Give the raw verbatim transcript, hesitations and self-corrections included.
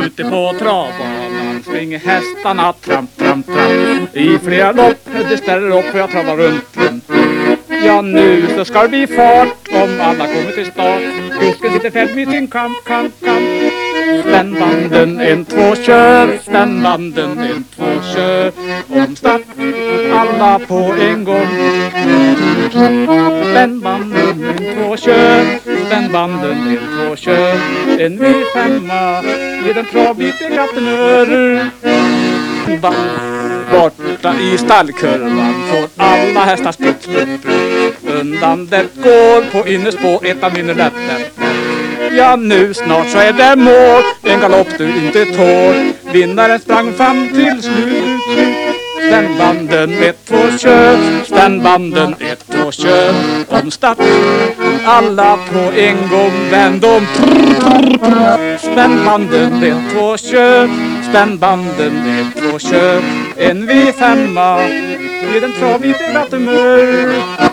Ute på travbanan springer hästarna tramp, tramp, tramp. I flera lopp, det ställer upp och jag travar runt, runt. Ja, nu så ska det bli fart om alla kommer till start. Kusken sitter fälld med sin kamp, kamp, kamp. Spännbanden, en, två, kör. Spännbanden, en, två, kör. Om start, alla på en gång. Spännbanden, en, två, kör. Spännbanden, en, två, kör. En V femma med en travbit i grattenörer. Borta i stallkurvan får alla hästar sprutt, sprutt, sprutt. Undan det går på innerspå, ettan vinner lätt, lätt. Ja, nu snart så är det mål, en galopp du inte tål. Vinnaren sprang fram till slut. Spännbanden, ett, två, kör. Spännbanden, ett, två, kör. Om start, alla på en gång, vänd om. Spännbanden, ett, två, kör. Spännbanden, ett, två, kör. En V femma med en travbit i grattemör.